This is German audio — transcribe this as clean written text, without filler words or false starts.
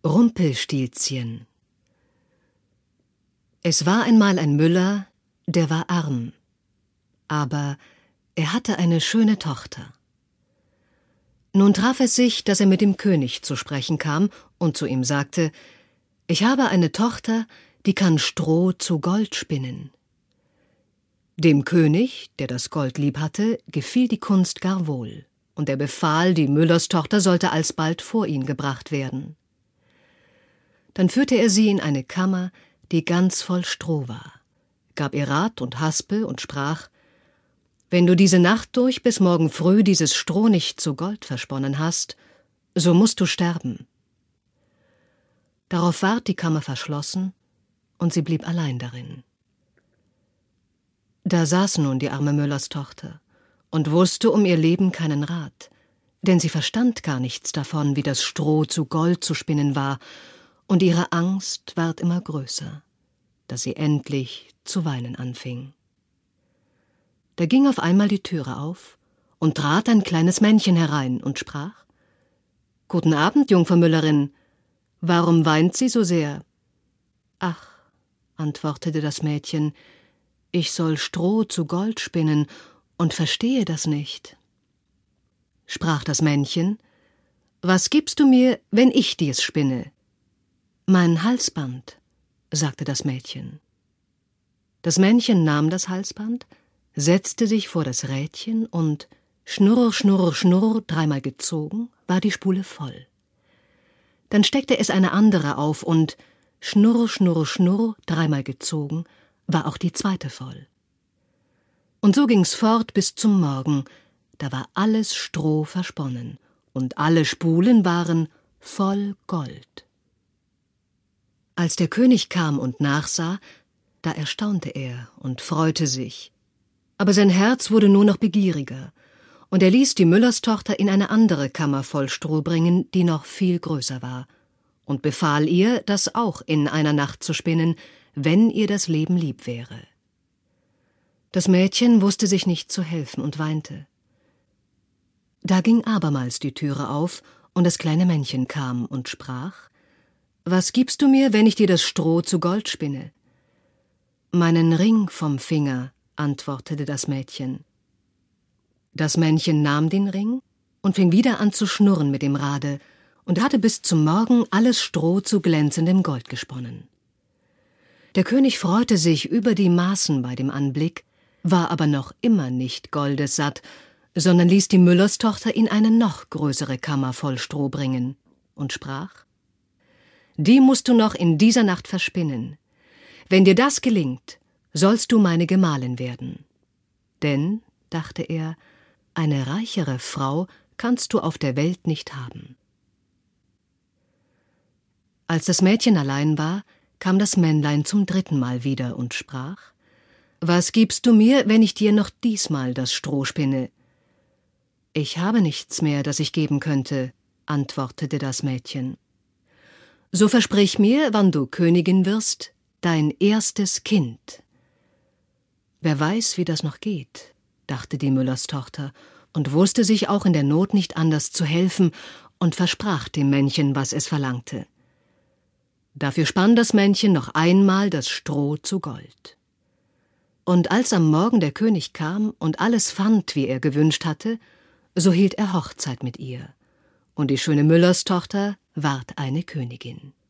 Rumpelstilzchen. Es war einmal ein Müller, der war arm, aber er hatte eine schöne Tochter. Nun traf es sich, dass er mit dem König zu sprechen kam und zu ihm sagte: »Ich habe eine Tochter, die kann Stroh zu Gold spinnen.« Dem König, der das Gold lieb hatte, gefiel die Kunst gar wohl, und er befahl, die Müllerstochter sollte alsbald vor ihn gebracht werden. Dann führte er sie in eine Kammer, die ganz voll Stroh war, gab ihr Rat und Haspel und sprach: »Wenn du diese Nacht durch bis morgen früh dieses Stroh nicht zu Gold versponnen hast, so musst du sterben.« Darauf ward die Kammer verschlossen, und sie blieb allein darin. Da saß nun die arme Müllerstochter und wusste um ihr Leben keinen Rat, denn sie verstand gar nichts davon, wie das Stroh zu Gold zu spinnen war, und ihre Angst ward immer größer, dass sie endlich zu weinen anfing. Da ging auf einmal die Türe auf, und trat ein kleines Männchen herein und sprach: »Guten Abend, Jungfer Müllerin, warum weint sie so sehr?« »Ach«, antwortete das Mädchen, »ich soll Stroh zu Gold spinnen und verstehe das nicht.« Sprach das Männchen: »Was gibst du mir, wenn ich dir's spinne?« »Mein Halsband«, sagte das Mädchen. Das Männchen nahm das Halsband, setzte sich vor das Rädchen und schnurr, schnurr, schnurr, dreimal gezogen, war die Spule voll. Dann steckte es eine andere auf und schnurr, schnurr, schnurr, dreimal gezogen, war auch die zweite voll. Und so ging's fort bis zum Morgen, da war alles Stroh versponnen, und alle Spulen waren voll Gold. Als der König kam und nachsah, da erstaunte er und freute sich. Aber sein Herz wurde nur noch begieriger, und er ließ die Müllerstochter in eine andere Kammer voll Stroh bringen, die noch viel größer war, und befahl ihr, das auch in einer Nacht zu spinnen, wenn ihr das Leben lieb wäre. Das Mädchen wusste sich nicht zu helfen und weinte. Da ging abermals die Türe auf, und das kleine Männchen kam und sprach: »Was gibst du mir, wenn ich dir das Stroh zu Gold spinne?« »Meinen Ring vom Finger«, antwortete das Mädchen. Das Männchen nahm den Ring und fing wieder an zu schnurren mit dem Rade und hatte bis zum Morgen alles Stroh zu glänzendem Gold gesponnen. Der König freute sich über die Maßen bei dem Anblick, war aber noch immer nicht goldessatt, sondern ließ die Müllerstochter in eine noch größere Kammer voll Stroh bringen und sprach: »Die musst du noch in dieser Nacht verspinnen. Wenn dir das gelingt, sollst du meine Gemahlin werden. Denn«, dachte er, »eine reichere Frau kannst du auf der Welt nicht haben.« Als das Mädchen allein war, kam das Männlein zum 3. Mal wieder und sprach: »Was gibst du mir, wenn ich dir noch diesmal das Stroh spinne?« »Ich habe nichts mehr, das ich geben könnte«, antwortete das Mädchen. »So versprich mir, wann du Königin wirst, dein erstes Kind.« »Wer weiß, wie das noch geht«, dachte die Müllerstochter und wusste sich auch in der Not nicht anders zu helfen und versprach dem Männchen, was es verlangte. Dafür spann das Männchen noch einmal das Stroh zu Gold. Und als am Morgen der König kam und alles fand, wie er gewünscht hatte, so hielt er Hochzeit mit ihr, und die schöne Müllerstochter ward eine Königin.